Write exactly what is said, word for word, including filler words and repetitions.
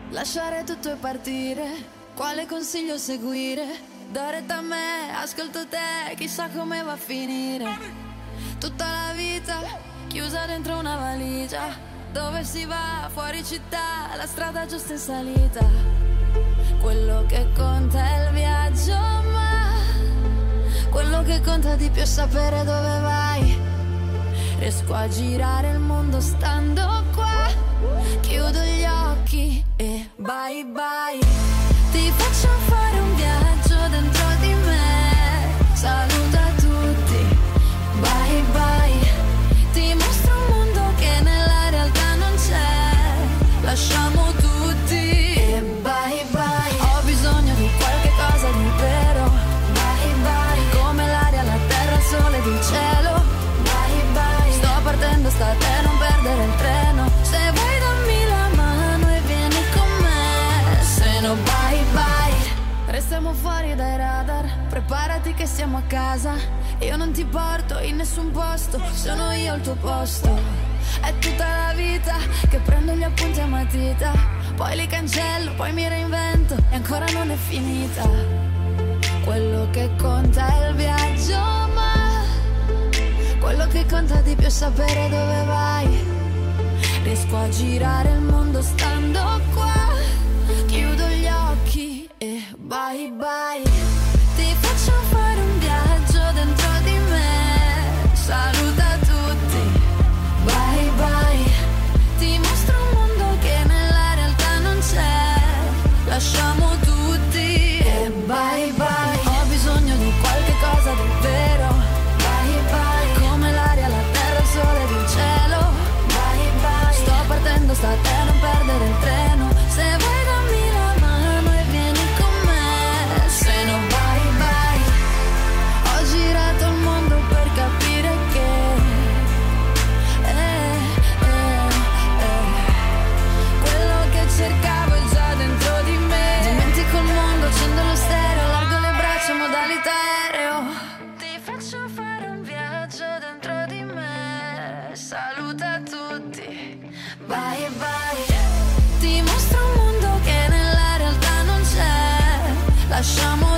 Lasciare tutto e partire, quale consiglio seguire? Do retta a me, ascolto te, chissà come va a finire. Tutta la vita chiusa dentro una valigia, dove si va? Fuori città, la strada giusta in salita. Quello che conta è il viaggio, ma quello che conta di più è sapere dove vai. Riesco a girare il mondo stando qua, chiudo gli occhi e bye bye. Ti faccio fare un viaggio dentro di me, saluta tutti, bye bye. Ti mostro un mondo che nella realtà non c'è, lasciamo tutti e bye bye. Ho bisogno di qualche cosa di vero, bye bye. Come l'aria, la terra, il sole ed il cielo, bye bye. Sto partendo, sta a te, non perdere il treno. Se vuoi dammi la mano e vieni con me, se no bye bye. Restiamo fuori dai radar, preparati che siamo a casa. Io non ti porto in nessun posto, sono io al tuo posto. È tutta la vita che prendo gli appunti a matita, poi li cancello, poi mi reinvento e ancora non è finita. Quello che conta è il viaggio, ma quello che conta di più è sapere dove vai. Riesco a girare il mondo stando qua, chiudo gli occhi e bye bye. Ti faccio fare un viaggio dentro di me, saluta tutti, bye bye. Ti mostro un mondo che nella realtà non c'è, lasciamo tutti e bye bye. Ho bisogno di qualche cosa di vero, bye bye. Come l'aria, la terra, il sole ed il cielo, bye bye. Sto partendo, sta a te, non perdere il treno. Se vuoi dammi la mano e vieni con me, se no bye bye. Ho girato il mondo per capire che eh, eh, eh, quello che cercavo è già dentro di me. Dimentico il mondo, accendo lo stereo, allargo le braccia, modalità aereo. Ti faccio fare un viaggio dentro di me, saluta tutti, bye bye. Ti mostro un mondo che nella realtà non c'è, lasciamo